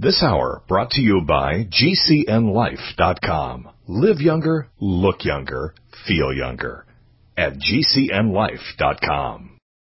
This hour brought to you by GCNLife.com. Live younger, look younger, feel younger at GCNLife.com.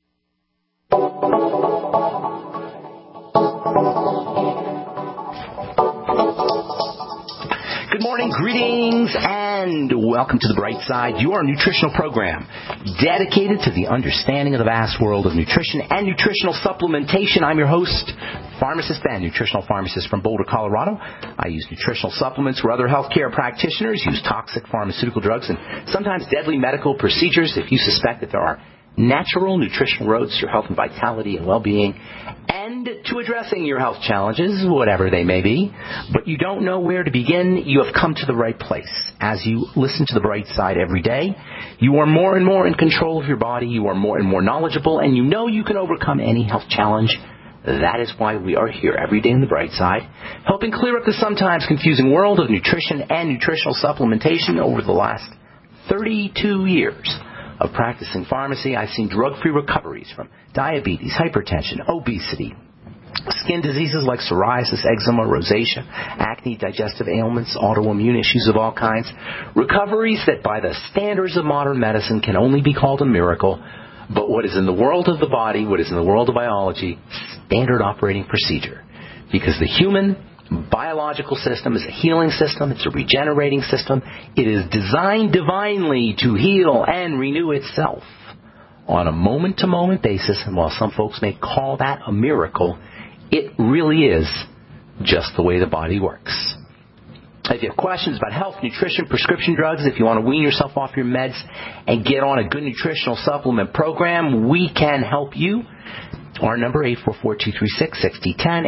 Good morning, greetings, and welcome to The Bright Side, your nutritional program dedicated to the understanding of the vast world of nutrition and nutritional supplementation. I'm your host, Pharmacist Ben, nutritional pharmacist from Boulder, Colorado. I use nutritional supplements where other healthcare practitioners use toxic pharmaceutical drugs and sometimes deadly medical procedures. If you suspect that there are natural nutritional roads to your health and vitality and well-being and to addressing your health challenges, whatever they may be, but you don't know where to begin, you have come to the right place. As you listen to The Bright Side every day, you are more and more in control of your body, you are more and more knowledgeable, and you know you can overcome any health challenge. That is why we are here every day in The Bright Side, helping clear up the sometimes confusing world of nutrition and nutritional supplementation. Over the last 32 years of practicing pharmacy, I've seen drug-free recoveries from diabetes, hypertension, obesity, skin diseases like psoriasis, eczema, rosacea, acne, digestive ailments, autoimmune issues of all kinds. Recoveries that by the standards of modern medicine can only be called a miracle. But what is in the world of the body, what is in the world of biology, standard operating procedure. Because the human biological system is a healing system. It's a regenerating system. It is designed divinely to heal and renew itself on a moment-to-moment basis. And while some folks may call that a miracle, it really is just the way the body works. If you have questions about health, nutrition, prescription drugs, if you want to wean yourself off your meds and get on a good nutritional supplement program, we can help you. Our number, 844-236-6010,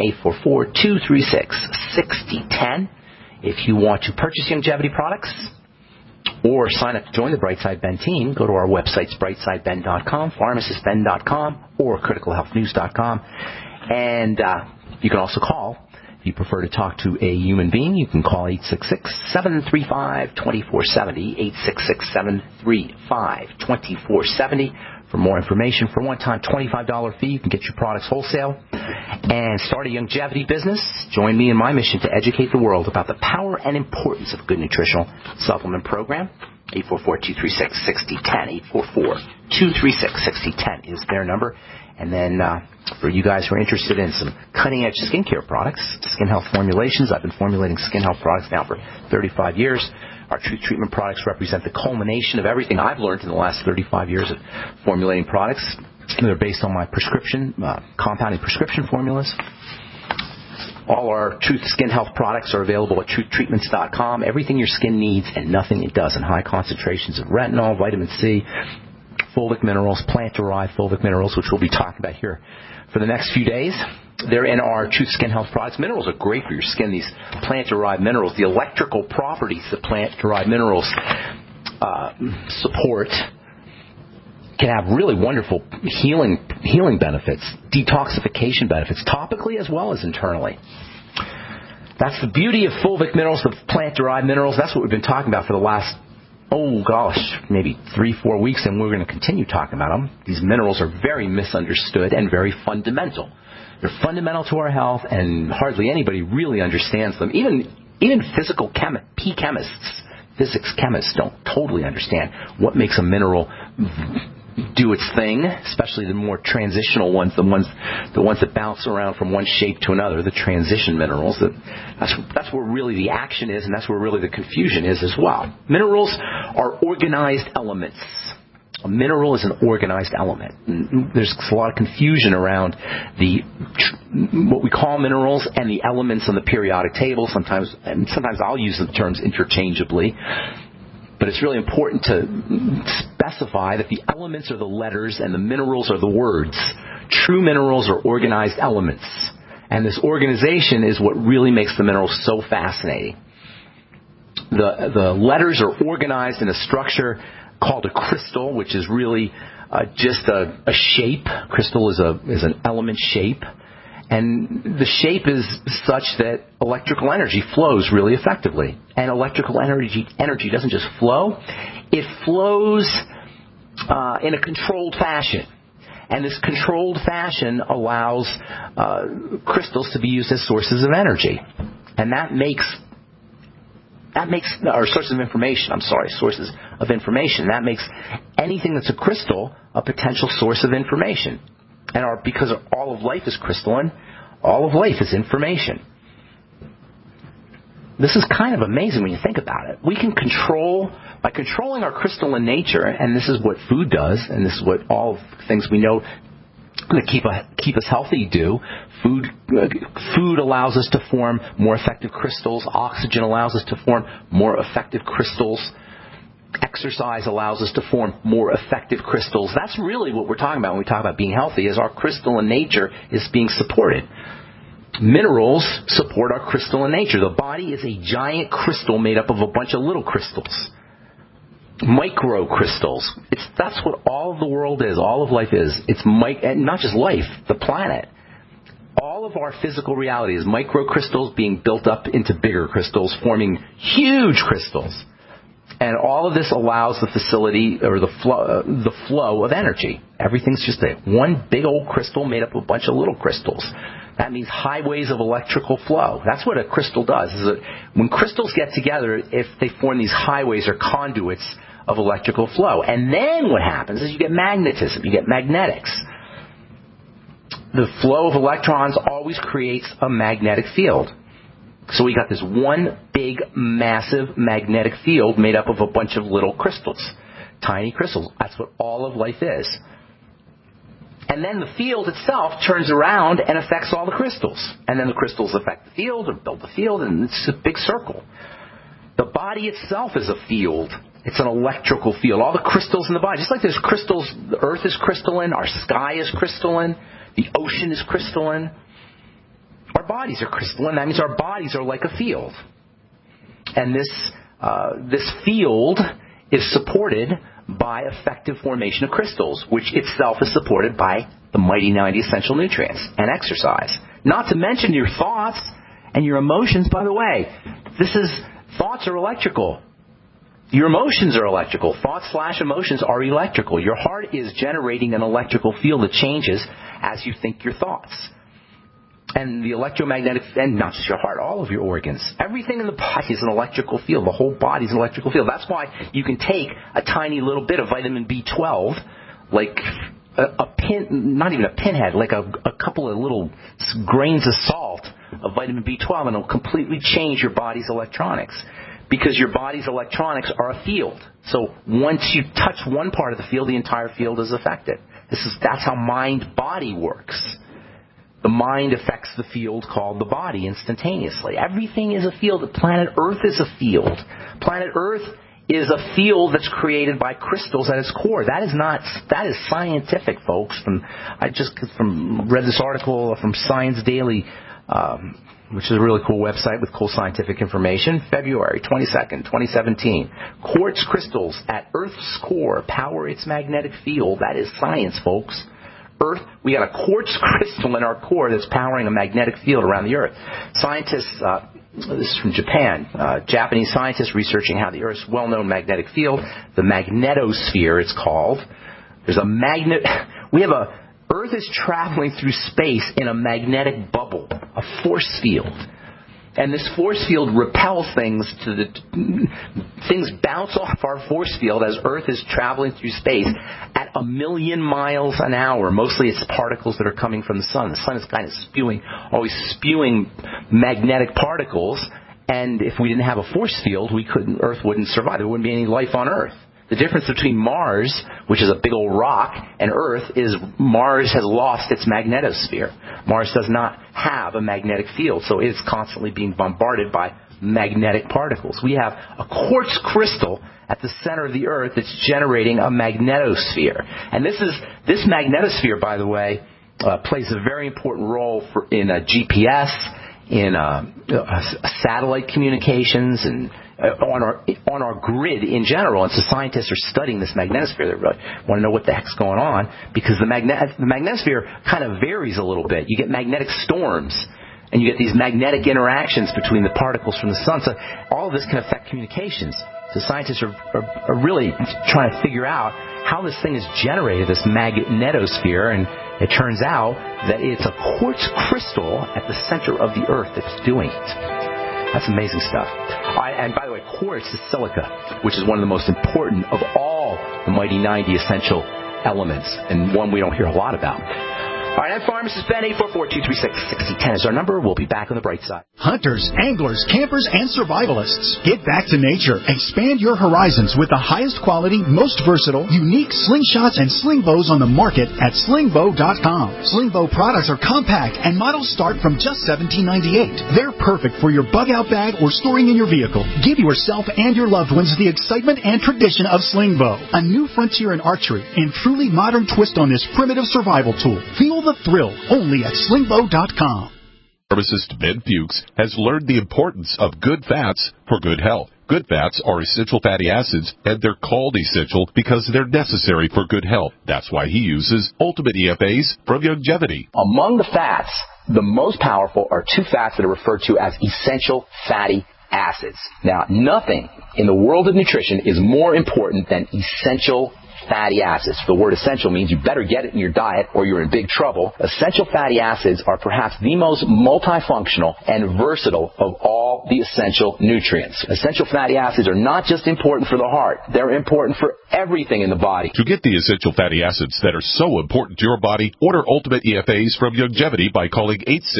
844-236-6010. If you want to purchase longevity products or sign up to join the Brightside Ben team, go to our websites, brightsideben.com, pharmacistben.com, or criticalhealthnews.com. And you can also call. If you prefer to talk to a human being, you can call 866-735-2470, 866-735-2470. For more information, for a one-time $25 fee, you can get your products wholesale and start a longevity business. Join me in my mission to educate the world about the power and importance of a good nutritional supplement program. 844-236-6010, 844-236-6010 is their number. And then for you guys who are interested in some cutting-edge skincare products, Skin Health Formulations, I've been formulating skin health products now for 35 years. Our Truth Treatment products represent the culmination of everything I've learned in the last 35 years of formulating products. They're based on my prescription, compounding prescription formulas. All our Truth Skin Health products are available at truthtreatments.com. Everything your skin needs and nothing it doesn't. High concentrations of retinol, vitamin C, fulvic minerals, plant-derived fulvic minerals, which we'll be talking about here for the next few days. They're in our Truth Skin Health products. Minerals are great for your skin. These plant-derived minerals, the electrical properties that plant-derived minerals support can have really wonderful healing benefits, detoxification benefits, topically as well as internally. That's the beauty of fulvic minerals, the plant-derived minerals. That's what we've been talking about for the last maybe 3-4 weeks, and we're going to continue talking about them. These minerals are very misunderstood and very fundamental. They're fundamental to our health, and hardly anybody really understands them. Even physics chemists don't totally understand what makes a mineral do its thing, especially the more transitional ones, the ones that bounce around from one shape to another, the transition minerals. That's where really the action is, and that's where really the confusion is as well. Minerals are organized elements. A mineral is an organized element. There's a lot of confusion around what we call minerals and the elements on the periodic table. Sometimes I'll use the terms interchangeably. But it's really important to specify that the elements are the letters and the minerals are the words. True minerals are organized elements. And this organization is what really makes the minerals so fascinating. The letters are organized in a structure called a crystal, which is really just a shape. Crystal is an element shape. And the shape is such that electrical energy flows really effectively. And electrical energy doesn't just flow. It flows in a controlled fashion. And this controlled fashion allows crystals to be used as sources of energy. And that makes or sources of information, sources of information. That makes anything that's a crystal a potential source of information. And because all of life is crystalline, all of life is information. This is kind of amazing when you think about it. We can by controlling our crystalline nature, and this is what food does, and this is what all things we know that keep us healthy do. Food allows us to form more effective crystals. Oxygen allows us to form more effective crystals. Exercise allows us to form more effective crystals. That's really what we're talking about when we talk about being healthy, is our crystalline nature is being supported. Minerals support our crystalline nature. The body is a giant crystal made up of a bunch of little crystals. Microcrystals. That's what all of the world is. All of life is. And not just life, the planet. All of our physical reality is microcrystals being built up into bigger crystals, forming huge crystals. And all of this allows the facility or the flow of energy. Everything's just one big old crystal made up of a bunch of little crystals. That means highways of electrical flow. That's what a crystal does. Is that when crystals get together, if they form these highways or conduits of electrical flow. And then what happens is you get magnetism, you get magnetics. The flow of electrons always creates a magnetic field. So we got this one big, massive magnetic field made up of a bunch of little crystals, tiny crystals. That's what all of life is. And then the field itself turns around and affects all the crystals. And then the crystals affect the field or build the field, and it's a big circle. The body itself is a field. It's an electrical field. All the crystals in the body, just like there's crystals, the earth is crystalline, our sky is crystalline, the ocean is crystalline. Our bodies are crystalline. That means our bodies are like a field. And this field is supported by effective formation of crystals, which itself is supported by the mighty 90 essential nutrients and exercise. Not to mention your thoughts and your emotions. By the way, thoughts are electrical. Your emotions are electrical. Thoughts/emotions are electrical. Your heart is generating an electrical field that changes as you think your thoughts. And the electromagnetic, and not just your heart, all of your organs. Everything in the body is an electrical field. The whole body is an electrical field. That's why you can take a tiny little bit of vitamin B12, like a pin, not even a pinhead, like a couple of little grains of salt of vitamin B12, and it'll completely change your body's electronics. Because your body's electronics are a field. So once you touch one part of the field, the entire field is affected. That's how mind-body works. The mind affects the field called the body instantaneously. Everything is a field. Planet Earth is a field. Planet Earth is a field that's created by crystals at its core. That is scientific, folks. I just read this article from Science Daily, which is a really cool website with cool scientific information. February 22nd, 2017. Quartz crystals at Earth's core power its magnetic field. That is science, folks. Earth, we got a quartz crystal in our core that's powering a magnetic field around the Earth. Scientists, this is from Japan, Japanese scientists researching how the Earth's well-known magnetic field, the magnetosphere it's called, Earth is traveling through space in a magnetic bubble, a force field. And this force field repels things things bounce off our force field as Earth is traveling through space at 1,000,000 miles an hour. Mostly it's particles that are coming from the sun. The sun is kind of always spewing magnetic particles. And if we didn't have a force field, Earth wouldn't survive. There wouldn't be any life on Earth. The difference between Mars, which is a big old rock, and Earth is Mars has lost its magnetosphere. Mars does not have a magnetic field, so it's constantly being bombarded by magnetic particles. We have a quartz crystal at the center of the Earth that's generating a magnetosphere. And this magnetosphere, by the way, plays a very important role in GPS, in satellite communications, and on our grid in general. And so scientists are studying this magnetosphere. They really want to know what the heck's going on, because the magnetosphere kind of varies a little bit. You get magnetic storms, and you get these magnetic interactions between the particles from the sun. So all of this can affect communications. So scientists are really trying to figure out how this thing is generated, this magnetosphere, and it turns out that it's a quartz crystal at the center of the Earth that's doing it. That's amazing stuff. And by the way, quartz is silica, which is one of the most important of all the mighty 90 essential elements, and one we don't hear a lot about. All right, I'm Pharmacist Ben. 844-236-6010 is our number. We'll be back on the bright side. Hunters, anglers, campers, and survivalists. Get back to nature. Expand your horizons with the highest quality, most versatile, unique slingshots and sling bows on the market at slingbow.com. Slingbow products are compact and models start from just $17.98. They're perfect for your bug-out bag or storing in your vehicle. Give yourself and your loved ones the excitement and tradition of Slingbow, a new frontier in archery and truly modern twist on this primitive survival tool. Feel the thrill only at slingbow.com. Pharmacist Ben Fuchs has learned the importance of good fats for good health. Good fats are essential fatty acids, and they're called essential because they're necessary for good health. That's why he uses Ultimate EFAs from Youngevity. Among the fats, the most powerful are two fats that are referred to as essential fatty acids. Now, nothing in the world of nutrition is more important than essential fatty acids. The word essential means you better get it in your diet or you're in big trouble. Essential fatty acids are perhaps the most multifunctional and versatile of all the essential nutrients. Essential fatty acids are not just important for the heart. They're important for everything in the body. To get the essential fatty acids that are so important to your body, order Ultimate EFAs from Youngevity by calling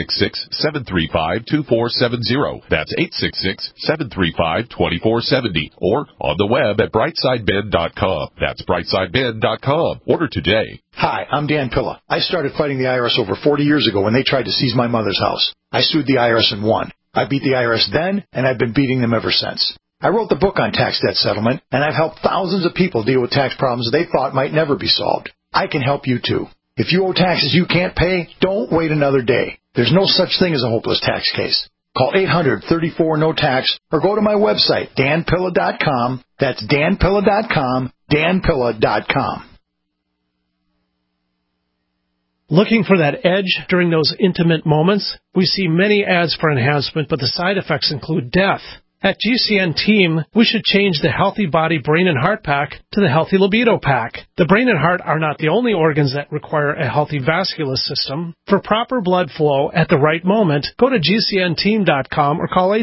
866-735-2470. That's 866-735-2470. Or on the web at brightsideben.com. That's brightsideben.com. Order today. Hi, I'm Dan Pilla. I started fighting the IRS over 40 years ago when they tried to seize my mother's house. I sued the IRS and won. I beat the IRS then, and I've been beating them ever since. I wrote the book on tax debt settlement, and I've helped thousands of people deal with tax problems they thought might never be solved. I can help you too. If you owe taxes you can't pay, don't wait another day. There's no such thing as a hopeless tax case. Call 800-34-NO-TAX or go to my website, danpilla.com. That's danpilla.com, danpilla.com. Looking for that edge during those intimate moments? We see many ads for enhancement, but the side effects include death. At GCN Team, we should change the Healthy Body, Brain, and Heart Pack to the Healthy Libido Pack. The brain and heart are not the only organs that require a healthy vascular system. For proper blood flow at the right moment, go to GCNteam.com or call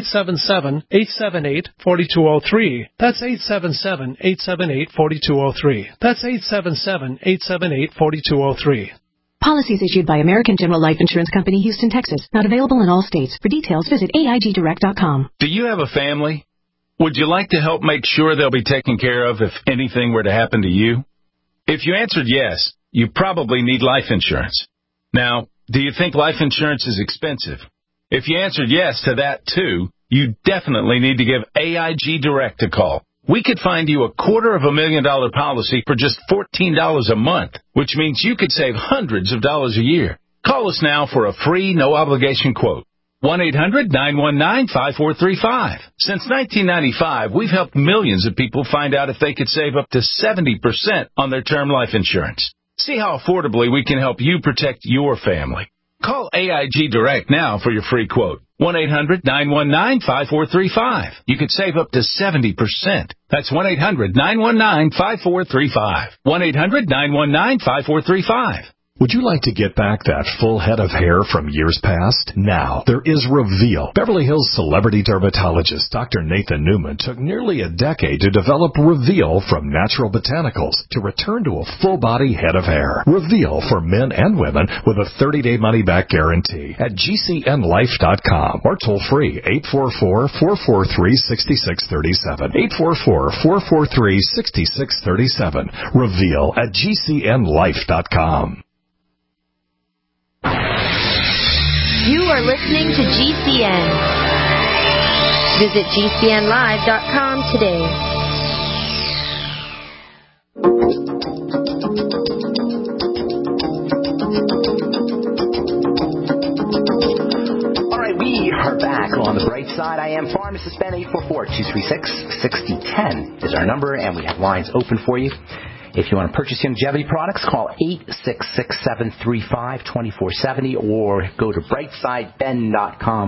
877-878-4203. That's 877-878-4203. That's 877-878-4203. Policies issued by American General Life Insurance Company, Houston, Texas. Not available in all states. For details, visit AIGdirect.com. Do you have a family? Would you like to help make sure they'll be taken care of if anything were to happen to you? If you answered yes, you probably need life insurance. Now, do you think life insurance is expensive? If you answered yes to that too, you definitely need to give AIG Direct a call. We could find you a $250,000 policy for just $14 a month, which means you could save hundreds of dollars a year. Call us now for a free, no-obligation quote. 1-800-919-5435. Since 1995, we've helped millions of people find out if they could save up to 70% on their term life insurance. See how affordably we can help you protect your family. Call AIG Direct now for your free quote. 1-800-919-5435. You could save up to 70%. That's 1-800-919-5435. 1-800-919-5435. Would you like to get back that full head of hair from years past? Now, there is Reveal. Beverly Hills celebrity dermatologist Dr. Nathan Newman took nearly a decade to develop Reveal from natural botanicals to return to a full-body head of hair. Reveal for men and women with a 30-day money-back guarantee at GCNlife.com or toll-free 844-443-6637. 844-443-6637. Reveal at GCNlife.com. You are listening to GCN. Visit GCNlive.com today. All right, we are back on the bright side. I am Pharmacist Ben. 844-236-6010 is our number, and we have lines open for you. If you want to purchase Youngevity products, call 866-735-2470 or go to brightsideben.com,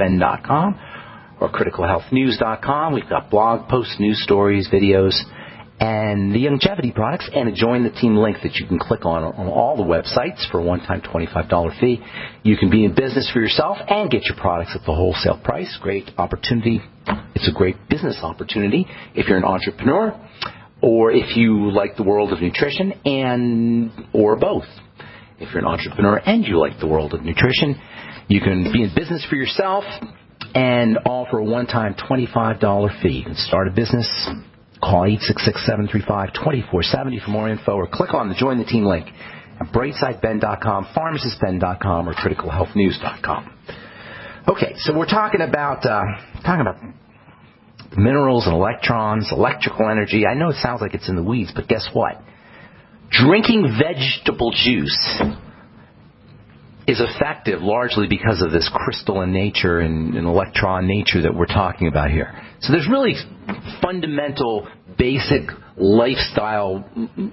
pharmacistben.com, or criticalhealthnews.com. We've got blog posts, news stories, videos, and the longevity products, and a Join the Team link that you can click on all the websites for a one-time $25 fee. You can be in business for yourself and get your products at the wholesale price. Great opportunity. It's a great business opportunity if you're an entrepreneur or if you like the world of nutrition or both. If you're an entrepreneur and you like the world of nutrition, you can be in business for yourself and offer a one-time $25 fee. You can start a business. Call 866-735-2470 for more info, or click on the Join the Team link at brightsideben.com, pharmacistben.com, or criticalhealthnews.com. Okay, so we're talking about minerals and electrons, electrical energy. I know it sounds like it's in the weeds, but guess what? Drinking vegetable juice is effective largely because of this crystalline nature and electron nature that we're talking about here. So there's really fundamental, basic lifestyle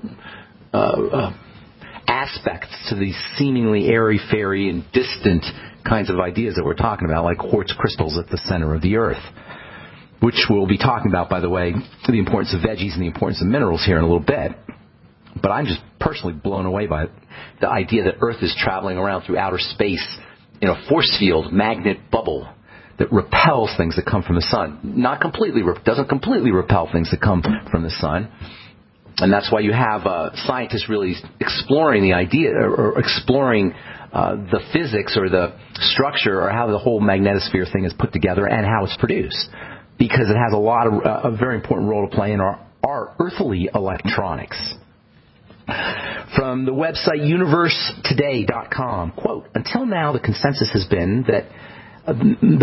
aspects to these seemingly airy-fairy and distant kinds of ideas that we're talking about, like quartz crystals at the center of the earth, which we'll be talking about, by the way, the importance of veggies and the importance of minerals here in a little bit. But I'm just personally blown away by the idea that Earth is traveling around through outer space in a force field magnet bubble that repels things that come from the sun. Doesn't completely repel things that come from the sun. And that's why you have scientists really exploring the idea or exploring the physics or the structure or how the whole magnetosphere thing is put together and how it's produced. Because it has a very important role to play in our earthly electronics. From the website universetoday.com, quote, until now the consensus has been that the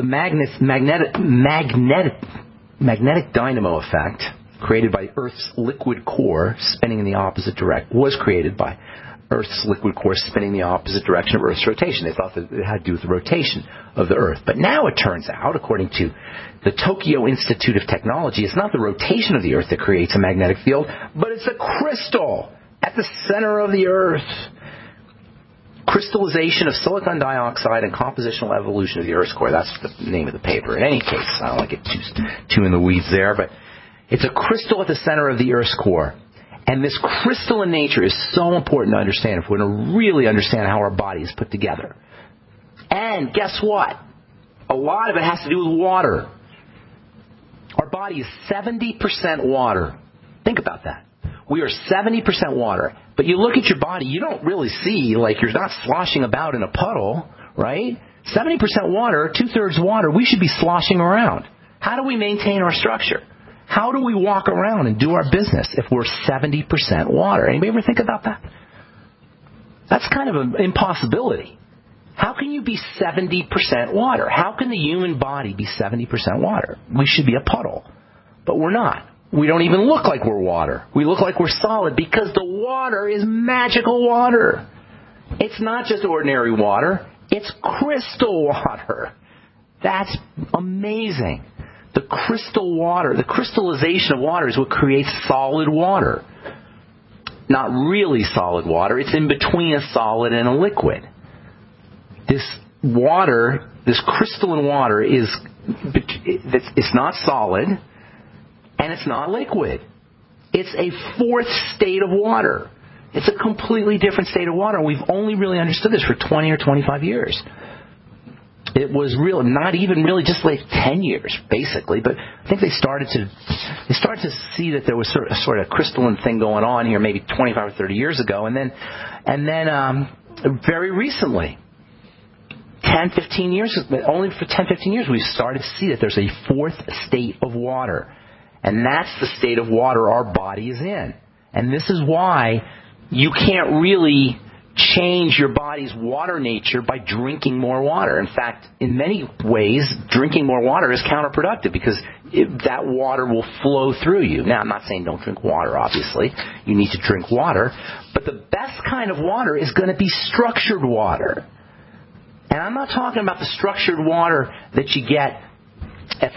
magnetic dynamo effect created by Earth's liquid core spinning in the opposite direction was created by Earth's liquid core spinning in the opposite direction of Earth's rotation. They thought that it had to do with the rotation of the Earth. But now it turns out, according to the Tokyo Institute of Technology, it's not the rotation of the Earth that creates a magnetic field, but it's a crystal at the center of the Earth. Crystallization of silicon dioxide and compositional evolution of the Earth's core. That's the name of the paper. In any case, I don't want to get too in the weeds there, but it's a crystal at the center of the Earth's core. And this crystalline nature is so important to understand if we're going to really understand how our body is put together. And guess what? A lot of it has to do with water. Our body is 70% water. Think about that. We are 70% water. But you look at your body, you don't really see, like you're not sloshing about in a puddle, right? 70% water, 2/3 water, we should be sloshing around. How do we maintain our structure? How do we walk around and do our business if we're 70% water? Anybody ever think about that? That's kind of an impossibility. How can you be 70% water? How can the human body be 70% water? We should be a puddle, but we're not. We don't even look like we're water. We look like we're solid because the water is magical water. It's not just ordinary water. It's crystal water. That's amazing. The crystal water, the crystallization of water is what creates solid water. Not really solid water. It's in between a solid and a liquid. This water, this crystalline water it's not solid and it's not liquid. It's a fourth state of water. It's a completely different state of water. We've only really understood this for 20 or 25 years. It was real, not even really just like 10 years, basically. But I think they started to see that there was sort of a crystalline thing going on here, maybe 25 or 30 years ago, and then very recently, 10, 15 years, only for 10, 15 years, we've started to see that there's a fourth state of water, and that's the state of water our body is in. And this is why you can't really change your body's water nature by drinking more water. In fact, in many ways, drinking more water is counterproductive because that water will flow through you. Now, I'm not saying don't drink water, obviously. You need to drink water. But the best kind of water is going to be structured water. And I'm not talking about the structured water that you get at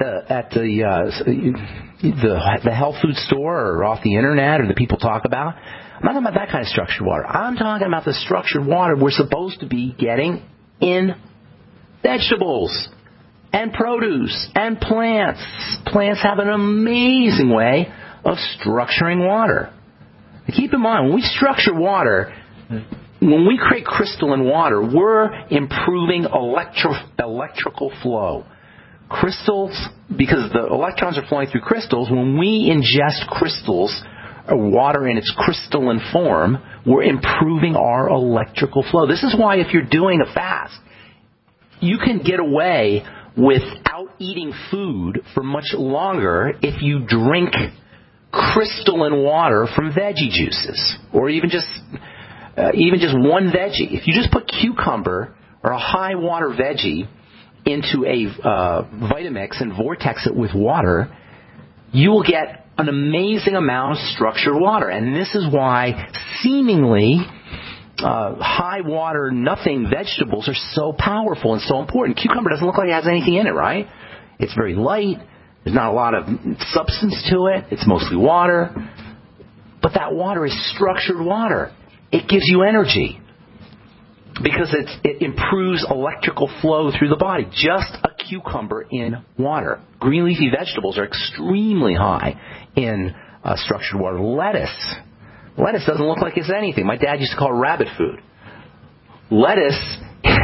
the health food store or off the internet or that people talk about. I'm not talking about that kind of structured water. I'm talking about the structured water we're supposed to be getting in vegetables and produce and plants. Plants have an amazing way of structuring water. Keep in mind, when we structure water, when we create crystalline water, we're improving electrical flow. Crystals, because the electrons are flowing through crystals, when we ingest crystals, or water in its crystalline form, we're improving our electrical flow. This is why if you're doing a fast, you can get away without eating food for much longer if you drink crystalline water from veggie juices, or even just one veggie. If you just put cucumber or a high water veggie into a Vitamix and vortex it with water, you will get an amazing amount of structured water. And this is why seemingly high water, nothing vegetables are so powerful and so important. Cucumber doesn't look like it has anything in it, right? It's very light. There's not a lot of substance to it. It's mostly water. But that water is structured water. It gives you energy because it improves electrical flow through the body. Just a cucumber in water. Green leafy vegetables are extremely high in structured water. Lettuce doesn't look like it's anything. My dad used to call it rabbit food. Lettuce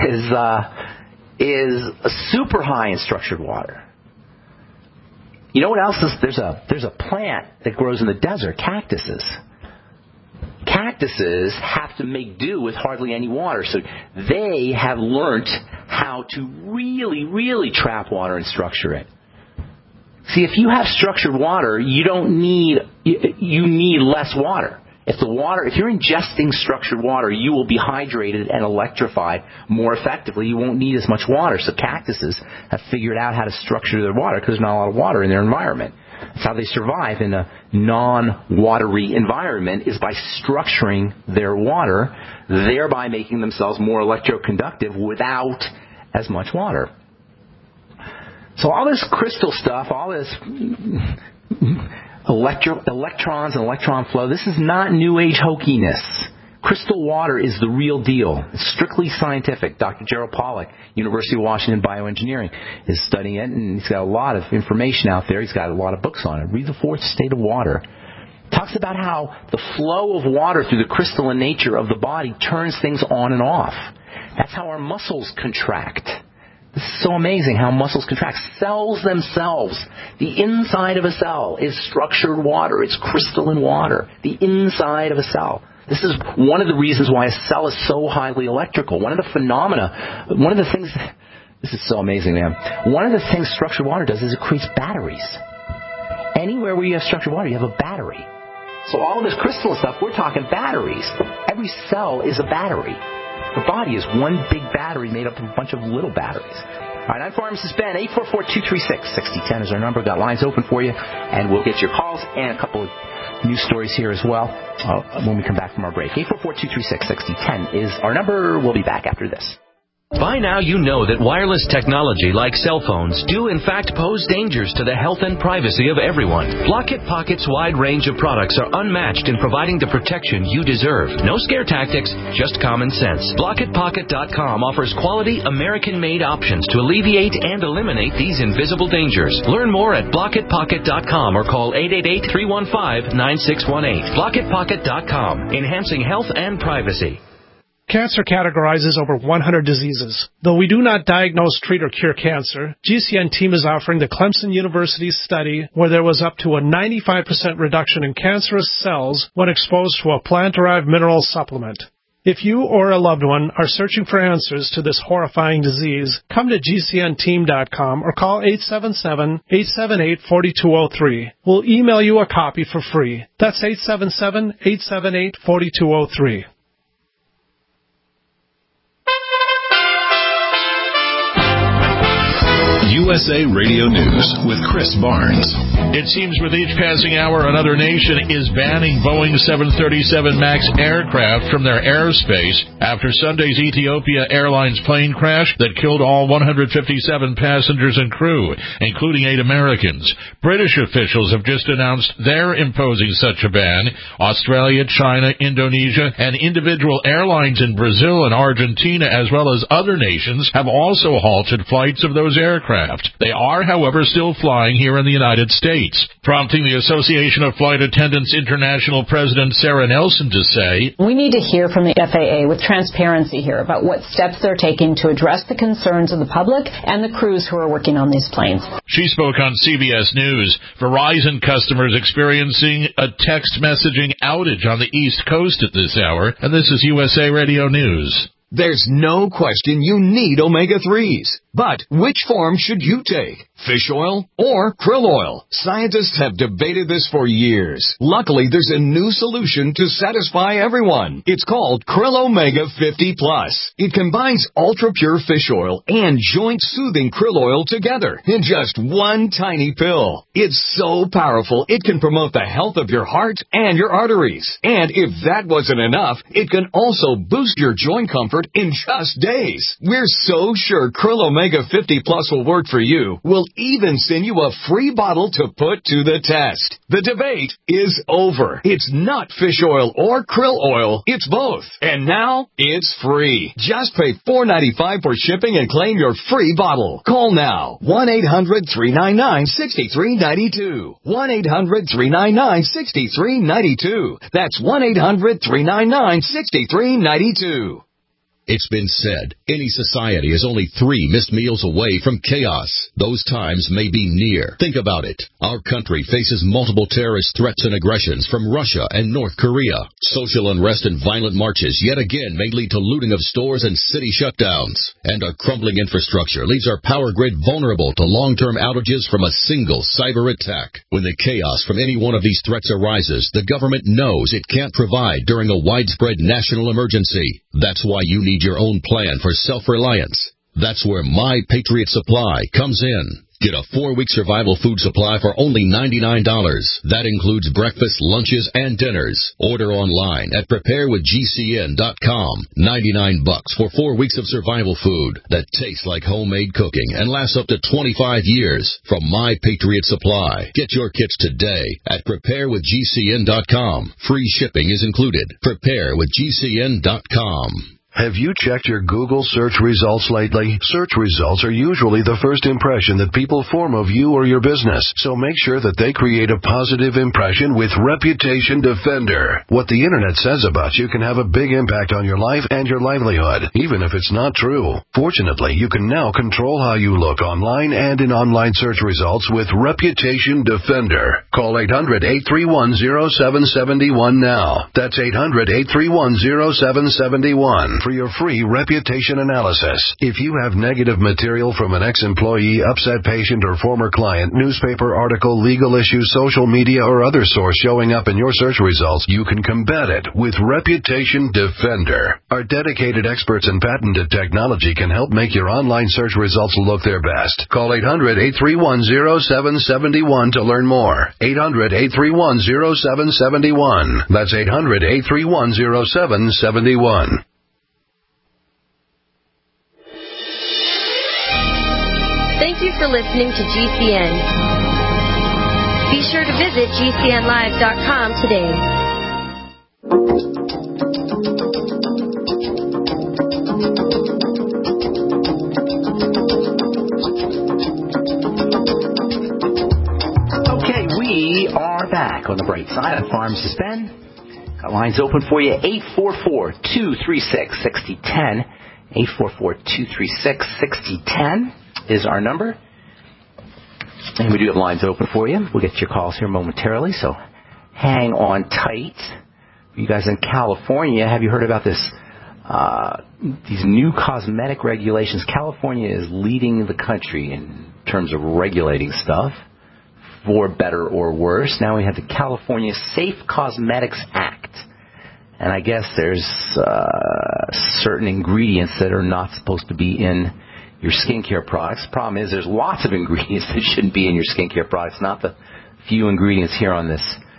is super high in structured water. You know what else is? There's a plant that grows in the desert, cactuses. Cactuses have to make do with hardly any water, so they have learnt how to really, really trap water and structure it. See, if you have structured water, you need less water. If you're ingesting structured water, you will be hydrated and electrified more effectively. You won't need as much water. So cactuses have figured out how to structure their water because there's not a lot of water in their environment. That's how they survive in a non-watery environment, is by structuring their water, thereby making themselves more electroconductive without as much water. So all this crystal stuff, all this electrons and electron flow, this is not New Age hokiness. Crystal water is the real deal. It's strictly scientific. Dr. Gerald Pollack, University of Washington Bioengineering, is studying it, and he's got a lot of information out there. He's got a lot of books on it. Read The Fourth State of Water. Talks about how the flow of water through the crystalline nature of the body turns things on and off. That's how our muscles contract. This is so amazing how muscles contract. Cells themselves, the inside of a cell is structured water. It's crystalline water. The inside of a cell. This is one of the reasons why a cell is so highly electrical. This is so amazing, man. One of the things structured water does is it creates batteries. Anywhere where you have structured water, you have a battery. So all of this crystal stuff, we're talking batteries. Every cell is a battery. The body is one big battery made up of a bunch of little batteries. All right, I'm Pharmacist Ben. 844-236-6010 is our number. Got lines open for you, and we'll get your calls and a couple of news stories here as well when we come back from our break. 844-236-6010 is our number. We'll be back after this. By now you know that wireless technology like cell phones do in fact pose dangers to the health and privacy of everyone. Block-It Pocket's wide range of products are unmatched in providing the protection you deserve. No scare tactics, just common sense. BlockItPocket.com offers quality American-made options to alleviate and eliminate these invisible dangers. Learn more at BlockItPocket.com or call 888-315-9618. BlockItPocket.com, enhancing health and privacy. Cancer categorizes over 100 diseases. Though we do not diagnose, treat, or cure cancer, GCN team is offering the Clemson University study where there was up to a 95% reduction in cancerous cells when exposed to a plant-derived mineral supplement. If you or a loved one are searching for answers to this horrifying disease, come to GCNteam.com or call 877-878-4203. We'll email you a copy for free. That's 877-878-4203. USA Radio News with Chris Barnes. It seems with each passing hour, another nation is banning Boeing 737 MAX aircraft from their airspace after Sunday's Ethiopia Airlines plane crash that killed all 157 passengers and crew, including 8 Americans. British officials have just announced they're imposing such a ban. Australia, China, Indonesia, and individual airlines in Brazil and Argentina, as well as other nations, have also halted flights of those aircraft. aircraft. They are, however, still flying here in the United States, prompting the Association of Flight Attendants International President Sarah Nelson to say, "We need to hear from the FAA with transparency here about what steps they're taking to address the concerns of the public and the crews who are working on these planes." She spoke on CBS News. Verizon customers experiencing a text messaging outage on the East Coast at this hour, and this is USA Radio News. There's no question you need omega-3s. But which form should you take? Fish oil or krill oil? Scientists have debated this for years. Luckily, there's a new solution to satisfy everyone. It's called Krill Omega 50 Plus. It combines ultra-pure fish oil and joint-soothing krill oil together in just one tiny pill. It's so powerful, it can promote the health of your heart and your arteries. And if that wasn't enough, it can also boost your joint comfort in just days. We're so sure Krill Omega 50 Plus will work for you. We'll even send you a free bottle to put to the test. The debate is over. It's not fish oil or krill oil. It's both. And now it's free. Just pay $4.95 for shipping and claim your free bottle. Call now. 1-800-399-6392. 1-800-399-6392. That's 1-800-399-6392. It's been said, any society is only 3 missed meals away from chaos. Those times may be near. Think about it. Our country faces multiple terrorist threats and aggressions from Russia and North Korea. Social unrest and violent marches yet again may lead to looting of stores and city shutdowns. And our crumbling infrastructure leaves our power grid vulnerable to long-term outages from a single cyber attack. When the chaos from any one of these threats arises, the government knows it can't provide during a widespread national emergency. That's why you need your own plan for self-reliance. That's where My Patriot Supply comes in. Get a 4-week survival food supply for only $99. That includes breakfast, lunches, and dinners. Order online at preparewithgcn.com. $99 for 4 weeks of survival food that tastes like homemade cooking and lasts up to 25 years from My Patriot Supply. Get your kits today at preparewithgcn.com. Free shipping is included. Preparewithgcn.com. Have you checked your Google search results lately? Search results are usually the first impression that people form of you or your business, so make sure that they create a positive impression with Reputation Defender. What the internet says about you can have a big impact on your life and your livelihood, even if it's not true. Fortunately, you can now control how you look online and in online search results with Reputation Defender. Call 800-831-0771 now. That's 800-831-0771. For your free reputation analysis. If you have negative material from an ex-employee, upset patient, or former client, newspaper article, legal issue, social media, or other source showing up in your search results, you can combat it with Reputation Defender. Our dedicated experts in patented technology can help make your online search results look their best. Call 800-831-0771 to learn more. 800-831-0771. That's 800-831-0771. Thank you for listening to GCN. Be sure to visit GCNlive.com today. Okay, we are back on the bright side of Farms to Spend. Got lines open for you, 844-236-6010. 844-236-6010. Is our number. And we do have lines open for you. We'll get your calls here momentarily, so hang on tight. You guys in California, have you heard about this? These new cosmetic regulations. California is leading the country in terms of regulating stuff, for better or worse. Now we have the California Safe Cosmetics Act. And I guess there's certain ingredients that are not supposed to be in your skincare products. The problem is there's lots of ingredients that shouldn't be in your skincare products, not the few ingredients here on this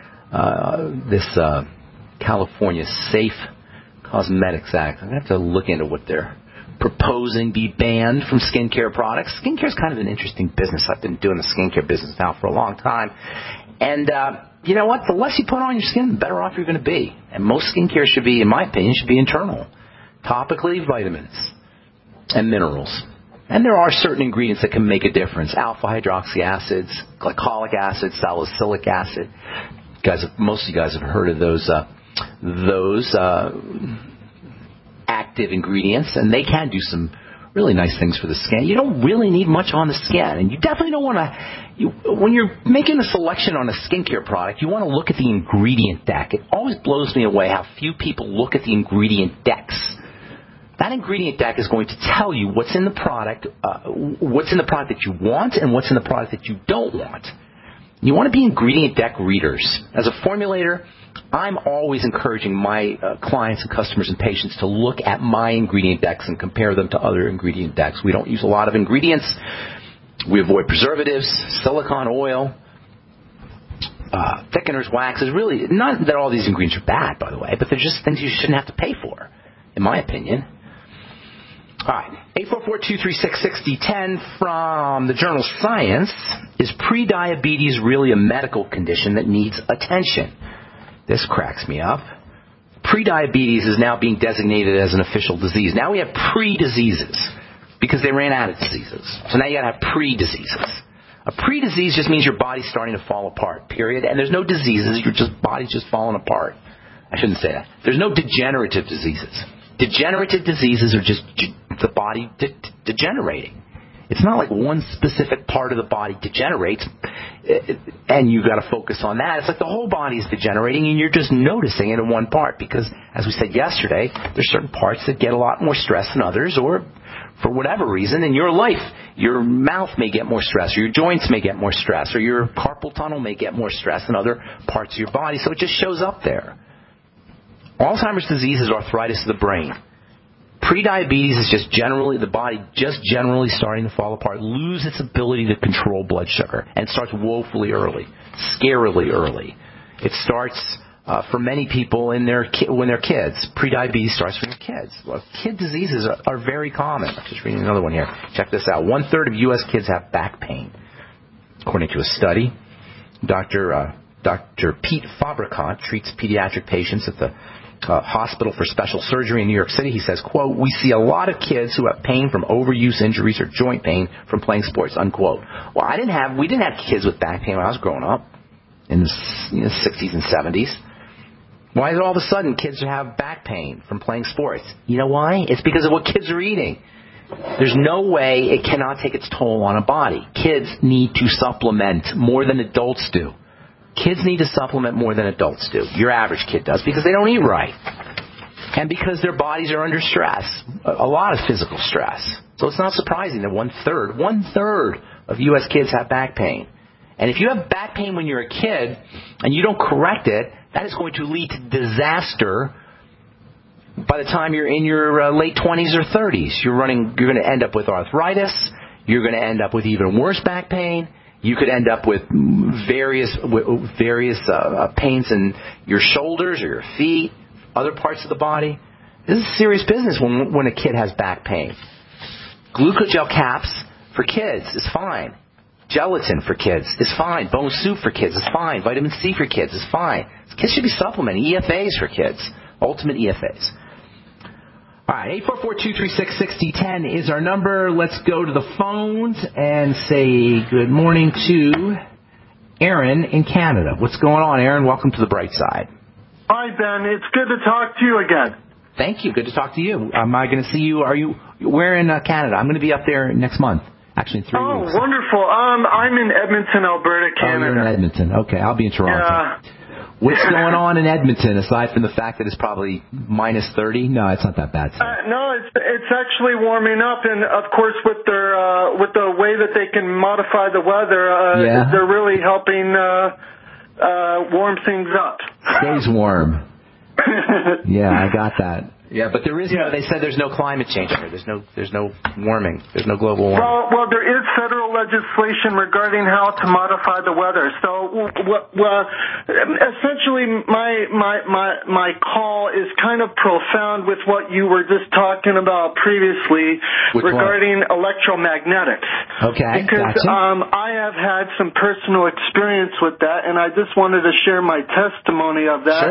California Safe Cosmetics Act. I'm going to have to look into what they're proposing be banned from skincare products. Skincare is kind of an interesting business. I've been doing the skincare business now for a long time. And you know what? The less you put on your skin, the better off you're going to be. And most skincare should be, in my opinion, should be internal. Topically, vitamins and minerals. And there are certain ingredients that can make a difference. Alpha-hydroxy acids, glycolic acid, salicylic acid. Most of you guys have heard of those active ingredients, and they can do some really nice things for the skin. You don't really need much on the skin, and you definitely don't want to, when you're making a selection on a skincare product, you want to look at the ingredient deck. It always blows me away how few people look at the ingredient decks. That ingredient deck is going to tell you what's in the product that you want and what's in the product that you don't want. You want to be ingredient deck readers. As a formulator, I'm always encouraging my clients and customers and patients to look at my ingredient decks and compare them to other ingredient decks. We don't use a lot of ingredients. We avoid preservatives, silicone oil, thickeners, waxes. Really, not that all these ingredients are bad, by the way, but they're just things you shouldn't have to pay for, in my opinion. All right, 844-236-6010 from the journal Science. Is prediabetes really a medical condition that needs attention? This cracks me up. Prediabetes is now being designated as an official disease. Now we have pre-diseases because they ran out of diseases. So now you got to have pre-diseases. A pre-disease just means your body's starting to fall apart, period. And there's no diseases. Your body's just falling apart. I shouldn't say that. There's no degenerative diseases. Degenerative diseases are just the body degenerating. It's not like one specific part of the body degenerates and you've got to focus on that. It's like the whole body is degenerating and you're just noticing it in one part because, as we said yesterday, there's certain parts that get a lot more stress than others, or for whatever reason in your life, your mouth may get more stress, or your joints may get more stress, or your carpal tunnel may get more stress than other parts of your body, so it just shows up there. Alzheimer's disease is arthritis of the brain. Prediabetes is just generally the body just generally starting to fall apart, lose its ability to control blood sugar, and it starts woefully early, scarily early. It starts for many people when they're kids. Prediabetes starts when they're kids. Well, kid diseases are very common. I'm just reading another one here. Check this out. 1/3 of U.S. kids have back pain, according to a study. Dr. Pete Fabricant treats pediatric patients at the Hospital for Special Surgery in New York City. He says, quote, "We see a lot of kids who have pain from overuse injuries or joint pain from playing sports," unquote. Well, we didn't have kids with back pain when I was growing up in the 60s and 70s. Why is it all of a sudden kids have back pain from playing sports? You know why? It's because of what kids are eating. There's no way it cannot take its toll on a body. Kids need to supplement more than adults do. Kids need to supplement more than adults do. Your average kid does because they don't eat right. And because their bodies are under stress. A lot of physical stress. So it's not surprising that 1/3 of U.S. kids have back pain. And if you have back pain when you're a kid and you don't correct it, that is going to lead to disaster by the time you're in your late 20s or 30s. You're going to end up with arthritis. You're going to end up with even worse back pain. You could end up with various pains in your shoulders or your feet, other parts of the body. This is serious business when a kid has back pain. Glucogel caps for kids is fine. Gelatin for kids is fine. Bone soup for kids is fine. Vitamin C for kids is fine. Kids should be supplementing. EFAs for kids. Ultimate EFAs. All right, 844-236-6010 is our number. Let's go to the phones and say good morning to Aaron in Canada. What's going on, Aaron? Welcome to the bright side. Hi, Ben. It's good to talk to you again. Thank you. Good to talk to you. Am I going to see you? Where in Canada? I'm going to be up there next month. Actually, in 3 weeks. Oh, wonderful. I'm in Edmonton, Alberta, Canada. Oh, you're in Edmonton. Okay, I'll be in Toronto. Yeah. What's going on in Edmonton, aside from the fact that it's probably minus 30? No, it's not that bad. No, it's actually warming up, and of course, with the way that they can modify the weather, they're really helping warm things up. Stays warm. Yeah, I got that. Yeah, but there is they said there's no climate change here. There's no warming. There's no global warming. Well, there is federal legislation regarding how to modify the weather. So, essentially, my call is kind of profound with what you were just talking about previously regarding electromagnetics. Okay, because I have had some personal experience with that, and I just wanted to share my testimony of that. Sure.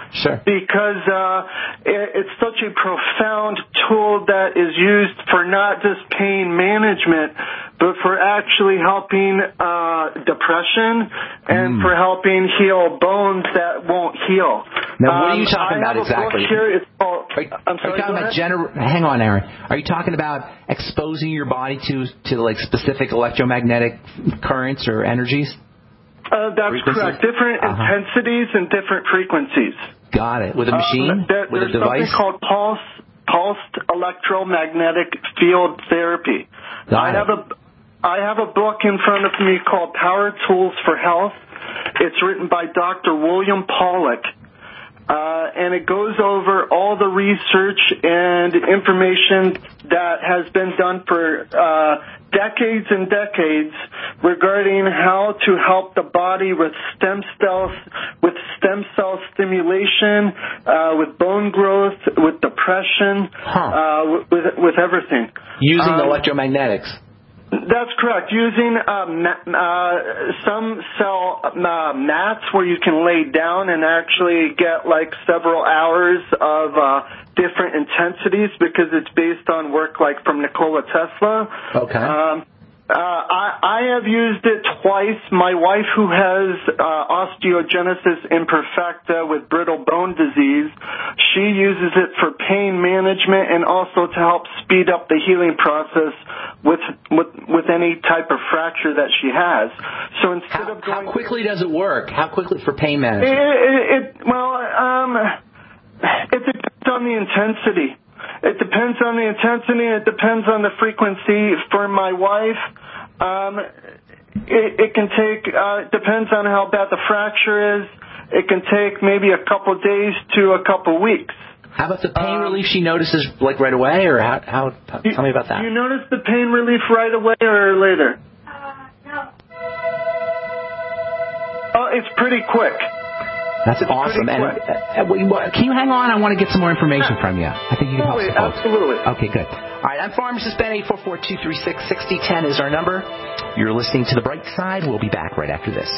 Sure. Because it's such a profound tool that is used for not just pain management, but for actually helping depression and for helping heal bones that won't heal. Now, what are you talking about exactly? Here, it's called, I'm sorry, are you talking about hang on, Aaron. Are you talking about exposing your body to like specific electromagnetic currents or energies? That's correct. Different intensities and different frequencies. Got it. With a machine? With a device? There's something called pulsed electromagnetic field therapy. I have a book in front of me called Power Tools for Health. It's written by Dr. William Pollack. And it goes over all the research and information that has been done for decades and decades regarding how to help the body with stem cell stimulation, with bone growth, with depression, with everything. Using electromagnetics. That's correct. Using some cell mats where you can lay down and actually get like several hours of different intensities, because it's based on work like from Nikola Tesla. Okay. I have used it twice. My wife, who has osteogenesis imperfecta with brittle bone disease, she uses it for pain management and also to help speed up the healing process with any type of fracture that she has. So instead of going, how quickly does it work? How quickly for pain management? It depends on the intensity. It depends on the intensity. It depends on the frequency. For my wife, it can take, depends on how bad the fracture is. It can take maybe a couple days to a couple weeks. How about the pain relief she notices like right away, or how tell me about that. You notice the pain relief right away or later? No. Oh, it's pretty quick. That's awesome. And can you hang on? I want to get some more information from you. I think you can help some folks. Absolutely. Okay, good. All right, I'm Pharmacist Ben. 844-236-6010 is our number. You're listening to The Bright Side. We'll be back right after this.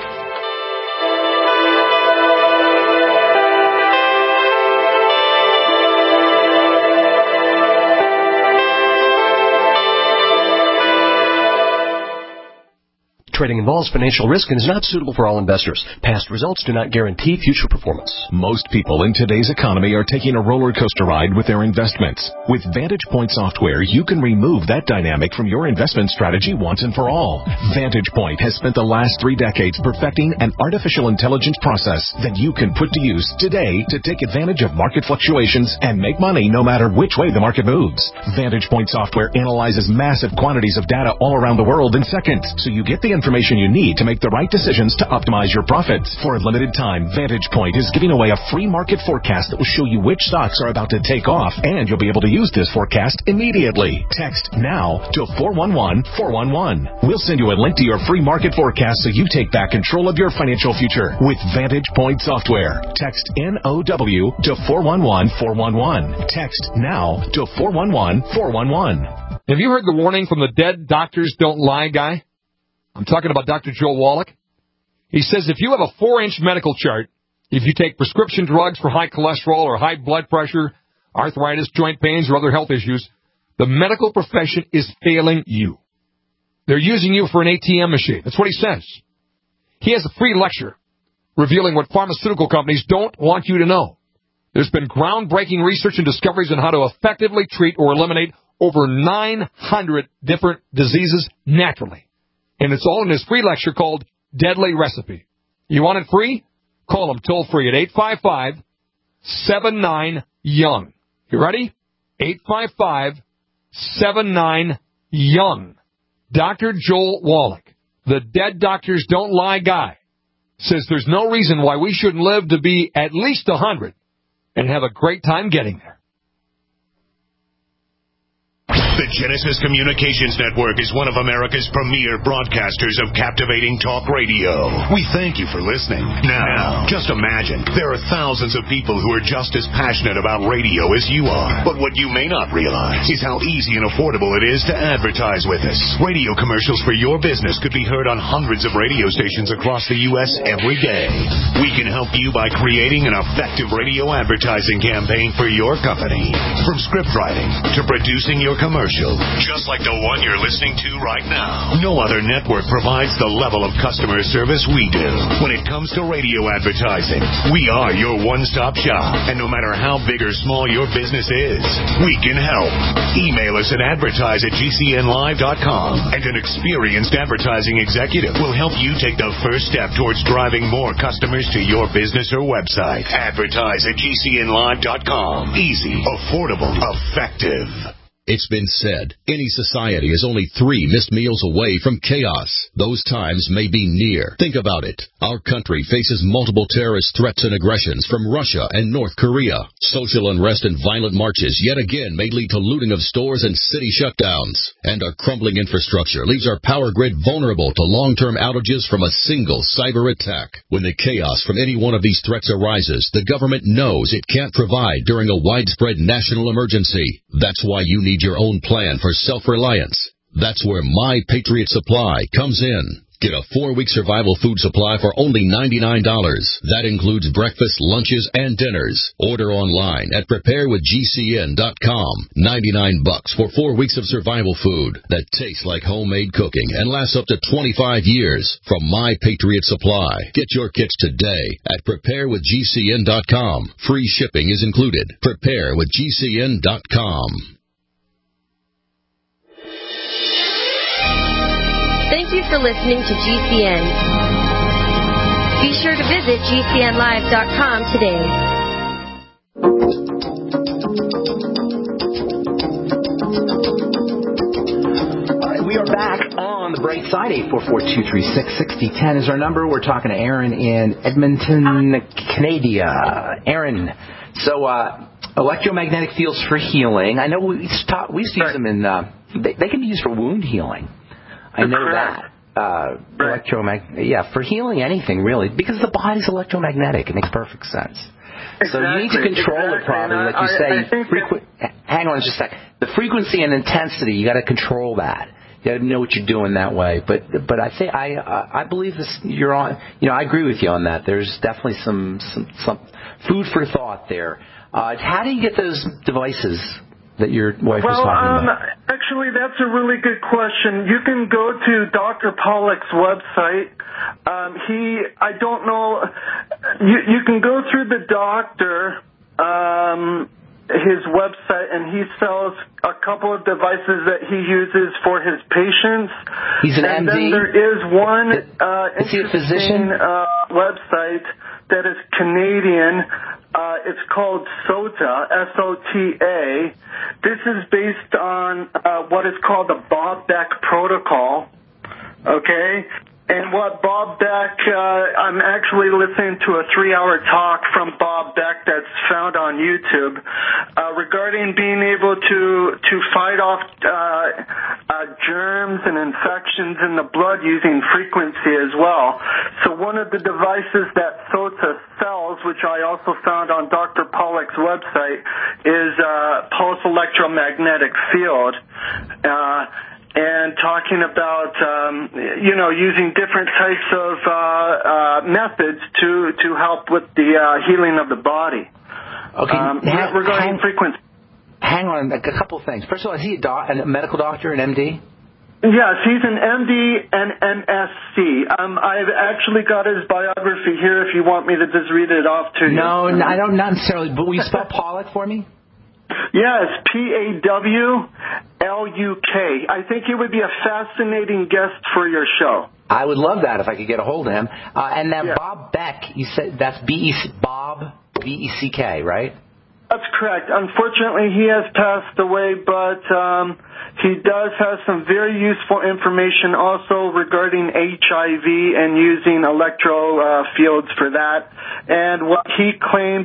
Trading involves financial risk and is not suitable for all investors. Past results do not guarantee future performance. Most people in today's economy are taking a roller coaster ride with their investments. With Vantage Point software, you can remove that dynamic from your investment strategy once and for all. Vantage Point has spent the last 3 decades perfecting an artificial intelligence process that you can put to use today to take advantage of market fluctuations and make money no matter which way the market moves. Vantage Point software analyzes massive quantities of data all around the world in seconds, so you get the information you need to make the right decisions to optimize your profits. For a limited time, Vantage Point is giving away a free market forecast that will show you which stocks are about to take off, and you'll be able to use this forecast immediately. Text NOW to 411-411. We'll send you a link to your free market forecast so you take back control of your financial future with Vantage Point software. Text NOW to 411-411. Text NOW to 411-411. Have you heard the warning from the Dead Doctors Don't Lie guy? I'm talking about Dr. Joel Wallach. He says if you have a 4-inch medical chart, if you take prescription drugs for high cholesterol or high blood pressure, arthritis, joint pains, or other health issues, the medical profession is failing you. They're using you for an ATM machine. That's what he says. He has a free lecture revealing what pharmaceutical companies don't want you to know. There's been groundbreaking research and discoveries on how to effectively treat or eliminate over 900 different diseases naturally. And it's all in his free lecture called Deadly Recipe. You want it free? Call him toll-free at 855-79-YOUNG. You ready? 855-79-YOUNG. Dr. Joel Wallach, the Dead Doctors Don't Lie guy, says there's no reason why we shouldn't live to be at least 100 and have a great time getting there. The The Genesis Communications Network is one of America's premier broadcasters of captivating talk radio. We thank you for listening. Now, just imagine, there are thousands of people who are just as passionate about radio as you are. But what you may not realize is how easy and affordable it is to advertise with us. Radio commercials for your business could be heard on hundreds of radio stations across the U.S. every day. We can help you by creating an effective radio advertising campaign for your company. From script writing to producing your commercial, just like the one you're listening to right now. No other network provides the level of customer service we do. When it comes to radio advertising, we are your one-stop shop. And no matter how big or small your business is, we can help. Email us at advertise@gcnlive.com, and an experienced advertising executive will help you take the first step towards driving more customers to your business or website. Advertise@gcnlive.com. Easy, affordable, effective. It's been said, any society is only 3 missed meals away from chaos. Those times may be near. Think about it. Our country faces multiple terrorist threats and aggressions from Russia and North Korea. Social unrest and violent marches yet again may lead to looting of stores and city shutdowns. And our crumbling infrastructure leaves our power grid vulnerable to long-term outages from a single cyber attack. When the chaos from any one of these threats arises, the government knows it can't provide during a widespread national emergency. That's why you need your own plan for self-reliance. That's where My Patriot Supply comes in. Get a 4-week survival food supply for only $99. That includes breakfast, lunches, and dinners. Order online at preparewithgcn.com. $99 for 4 weeks of survival food that tastes like homemade cooking and lasts up to 25 years from My Patriot Supply. Get your kits today at preparewithgcn.com. Free shipping is included. Preparewithgcn.com. Thank you for listening to GCN. Be sure to visit GCNlive.com today. All right, we are back on the bright side. 844-236-6010 is our number. We're talking to Aaron in Edmonton, Canada. Aaron, so electromagnetic fields for healing. I know we used to use them in, they can be used for wound healing. I know that. For healing anything, really, because the body's electromagnetic. It makes perfect sense. Exactly. So you need to control it properly, like you say. Hang on just a sec. The frequency and intensity, you got to control that. You got to know what you're doing that way. But I think I believe this. You're on. I agree with you on that. There's definitely some food for thought there. How do you get those devices that your wife was talking about? Actually, that's a really good question. You can go to Dr. Pollack's website. I don't know, you can go through the doctor, his website, and he sells a couple of devices that he uses for his patients. He's an MD? And then there is one is he a physician? Website that is Canadian. It's called SOTA, S-O-T-A. This is based on what is called the Bob Beck Protocol, okay? And what Bob Beck, I'm actually listening to a 3-hour talk from Bob Beck that's found on YouTube regarding being able to fight off germs and infections in the blood using frequency as well. So one of the devices that SOTA sells, which I also found on Dr. Pollack's website, is pulse electromagnetic field. And talking about, using different types of methods to help with the healing of the body. Okay. Regarding frequency. Hang on, a couple of things. First of all, is he a medical doctor, an MD? Yes, he's an MD and MSc. I've actually got his biography here if you want me to just read it off to you. No, I don't, not necessarily, but will you spell Pollack for me? Yes, P-A-W-L-U-K. I think he would be a fascinating guest for your show. I would love that if I could get a hold of him. And then Bob Beck, you said that's Bob, B-E-C-K, right? That's correct. Unfortunately, he has passed away, but he does have some very useful information also regarding HIV and using electro fields for that. And what he claimed,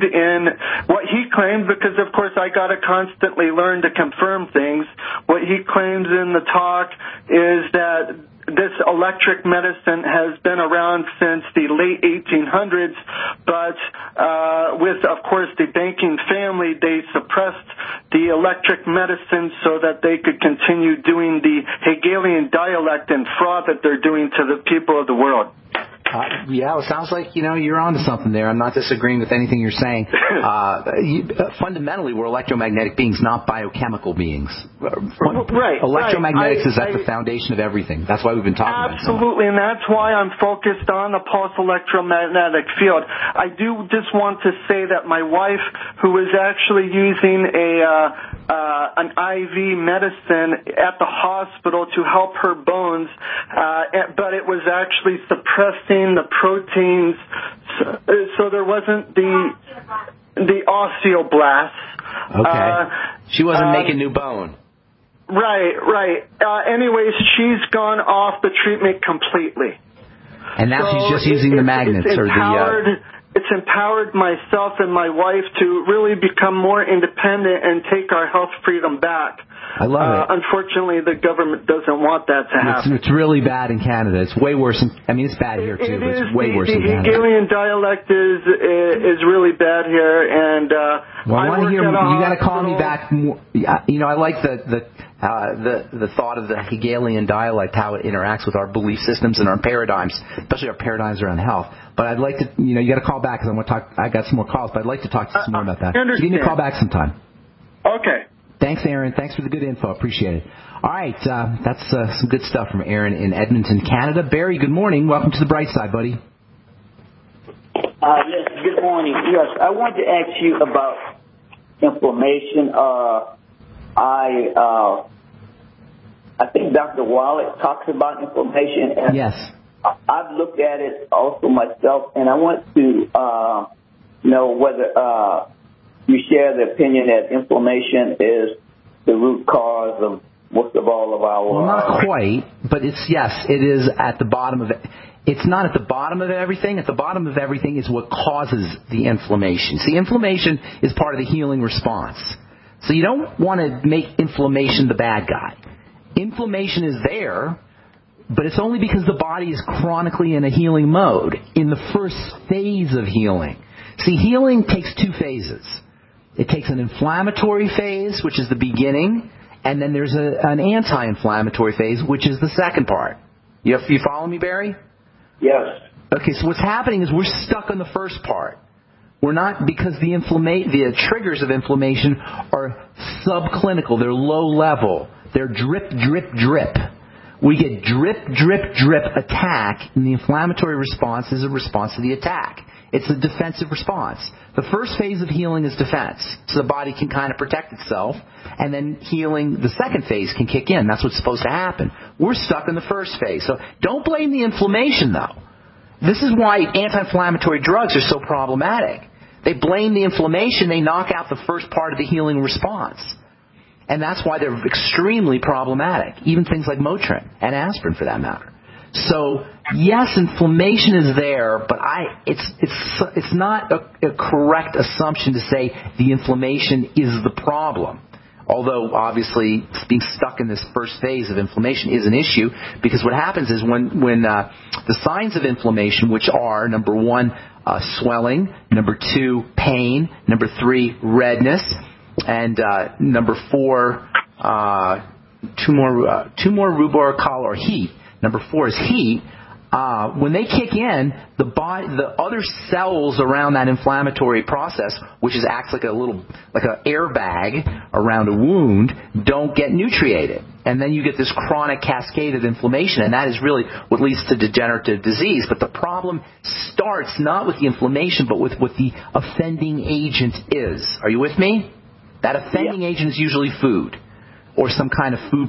because of course I got to constantly learn to confirm things, what he claims in the talk is that this electric medicine has been around since the late 1800s, but with, of course, the banking family, they suppressed the electric medicine so that they could continue doing the Hegelian dialect and fraud that they're doing to the people of the world. Yeah, it sounds like, you're onto something there. I'm not disagreeing with anything you're saying. Fundamentally, we're electromagnetic beings, not biochemical beings. Right. Electromagnetics is at the foundation of everything. That's why we've been talking about it. Absolutely, and that's why I'm focused on the pulse electromagnetic field. I do just want to say that my wife, who was actually using an IV medicine at the hospital to help her bones, but it was actually suppressing the proteins, so there wasn't the osteoblasts. Okay. She wasn't making new bone. Right. Anyways, she's gone off the treatment completely. And now she's just using the magnets It's empowered myself and my wife to really become more independent and take our health freedom back. I love it. Unfortunately, the government doesn't want that to happen. It's really bad in Canada. It's way worse. It's bad here too, but it's way worse in Canada. The Hegelian dialect is really bad here, and well, I want to hear. You got to call me back. I like the thought of the Hegelian dialect, how it interacts with our belief systems and our paradigms, especially our paradigms around health. But I'd like to, you got to call back because I want to talk. I got some more calls, but I'd like to talk to you some more about that. So give me a call back sometime. Okay. Thanks, Aaron. Thanks for the good info. Appreciate it. All right, that's some good stuff from Aaron in Edmonton, Canada. Barry, good morning. Welcome to the bright side, buddy. Yes, good morning. Yes, I wanted to ask you about inflammation. I think Dr. Wallach talks about inflammation. And yes. I've looked at it also myself, and I want to know whether you share the opinion that inflammation is the root cause of most of all of our... Well, not quite, but it is at the bottom of it. It's not at the bottom of everything. At the bottom of everything is what causes the inflammation. See, inflammation is part of the healing response. So you don't want to make inflammation the bad guy. Inflammation is there, but it's only because the body is chronically in a healing mode, in the first phase of healing. See, healing takes two phases. It takes an inflammatory phase, which is the beginning, and then there's an anti-inflammatory phase, which is the second part. You follow me, Barry? Yes. Okay, so what's happening is we're stuck on the first part. We're not, because the triggers of inflammation are subclinical. They're low level. They're drip, drip, drip. We get drip, drip, drip attack, and the inflammatory response is a response to the attack. It's a defensive response. The first phase of healing is defense, so the body can kind of protect itself, and then healing, the second phase, can kick in. That's what's supposed to happen. We're stuck in the first phase. So don't blame the inflammation, though. This is why anti-inflammatory drugs are so problematic. They blame the inflammation. They knock out the first part of the healing response. And that's why they're extremely problematic, even things like Motrin and aspirin for that matter. So, yes, inflammation is there, but it's not a correct assumption to say the inflammation is the problem. Although, obviously, being stuck in this first phase of inflammation is an issue, because what happens is when the signs of inflammation, which are, number 1, swelling, number 2, pain, number 3, redness, and number 4, two more rubor or heat. Number 4 is heat. When they kick in, the other cells around that inflammatory process, which acts like an airbag around a wound, don't get nutriated. And then you get this chronic cascade of inflammation, and that is really what leads to degenerative disease. But the problem starts not with the inflammation, but with what the offending agent is. Are you with me? That offending agent is usually food or some kind of food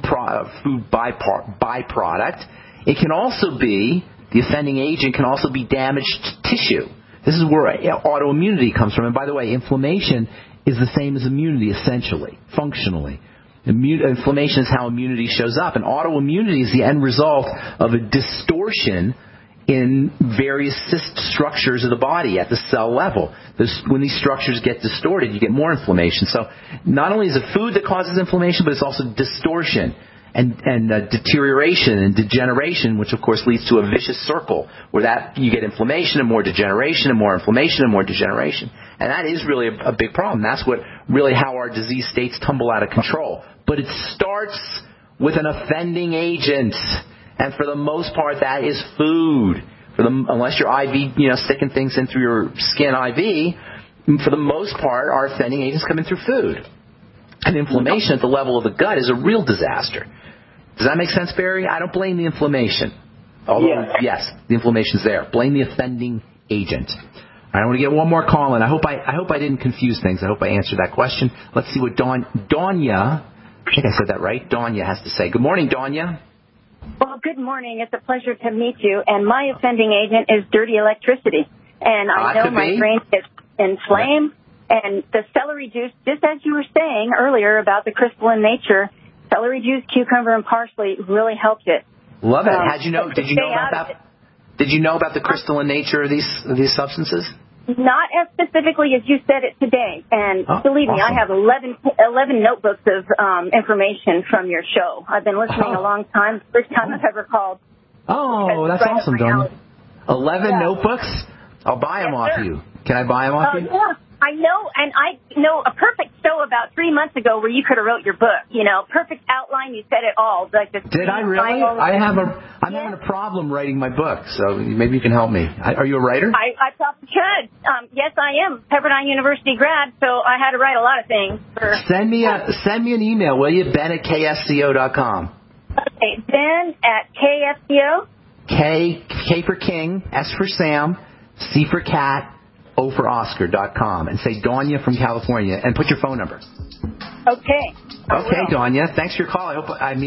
byproduct. It can also be, the offending agent can also be damaged tissue. This is where autoimmunity comes from. And by the way, inflammation is the same as immunity, essentially, functionally. Inflammation is how immunity shows up, and autoimmunity is the end result of a distortion in various structures of the body at the cell level. When these structures get distorted, you get more inflammation. So not only is it food that causes inflammation, but it's also distortion and deterioration and degeneration, which of course leads to a vicious circle where you get inflammation and more degeneration and more inflammation and more degeneration. And that is really a big problem. That's really how our disease states tumble out of control. But it starts with an offending agent. And for the most part, that is food. Unless you're IV, sticking things in through your skin IV, for the most part, our offending agents come in through food. And inflammation at the level of the gut is a real disaster. Does that make sense, Barry? I don't blame the inflammation. Although, yes, the inflammation's there. Blame the offending agent. All right, I want to get one more call in. I hope I didn't confuse things. I hope I answered that question. Let's see what Danya, I think I said that right, Danya has to say. Good morning, Danya. Well, good morning. It's a pleasure to meet you. And my offending agent is dirty electricity. And I know my brain is inflamed. And the celery juice, just as you were saying earlier about the crystalline nature, celery juice, cucumber, and parsley really helped it. Love it. Did you know about that? Did you know about the crystalline nature of these substances? Not as specifically as you said it today. And believe me, I have 11 notebooks of information from your show. I've been listening a long time. First time I've ever called. Oh, that's awesome, Donna. 11 notebooks? I'll buy them off you. Can I buy them off you? Yeah. I know, and I know a perfect show about 3 months ago where you could have wrote your book. Perfect outline. You said it all. Did I really? I'm having a problem writing my book, so maybe you can help me. Are you a writer? I thought you could. Yes, I am. Pepperdine University grad, so I had to write a lot of things. Send me an email, will you? Ben@ksco.com. Okay, Ben@ksco. K for King, S for Sam, C for Cat, O for Oscar.com, and say Danya from California, and put your phone number. Okay. Okay, Danya. Thanks for your call.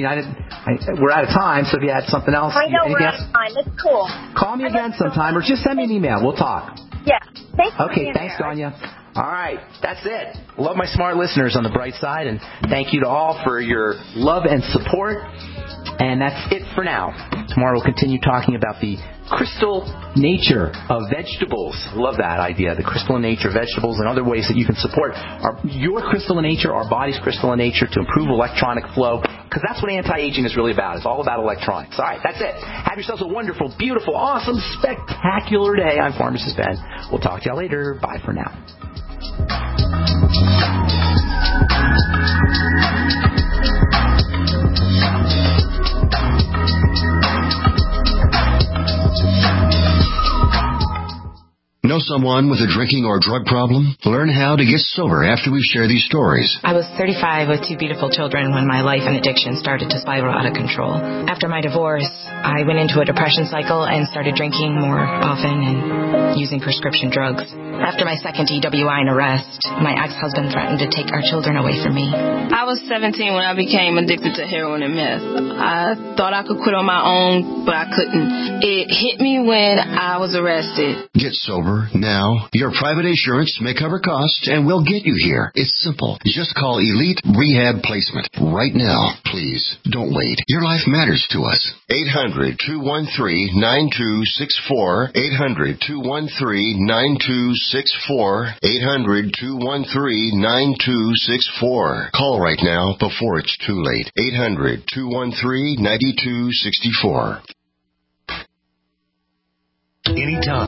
We're out of time, so if you had something else. I know we're out of time. It's cool. Call me again sometime, or just send me an email. We'll talk. Yeah. Thanks. Okay, thanks, Danya. All right, that's it. Love my smart listeners on the bright side, and thank you to all for your love and support. And that's it for now. Tomorrow we'll continue talking about the crystal nature of vegetables. Love that idea, the crystalline nature of vegetables and other ways that you can support your crystalline nature, our body's crystalline nature, to improve electronic flow, because that's what anti-aging is really about. It's all about electronics. All right, that's it. Have yourselves a wonderful, beautiful, awesome, spectacular day. I'm Pharmacist Ben. We'll talk to y'all later. Bye for now. Know someone with a drinking or drug problem? Learn how to get sober after we share these stories. I was 35 with 2 beautiful children when my life and addiction started to spiral out of control. After my divorce, I went into a depression cycle and started drinking more often and using prescription drugs. After my second DWI and arrest, my ex-husband threatened to take our children away from me. I was 17 when I became addicted to heroin and meth. I thought I could quit on my own, but I couldn't. It hit me when I was arrested. Get sober now. Your private insurance may cover costs and we'll get you here. It's simple. Just call Elite Rehab Placement right now. Please, don't wait. Your life matters to us. 800-213-9264. 800-213-9264. 800-213-9264. Call right now before it's too late. 800-213-9264. Anytime.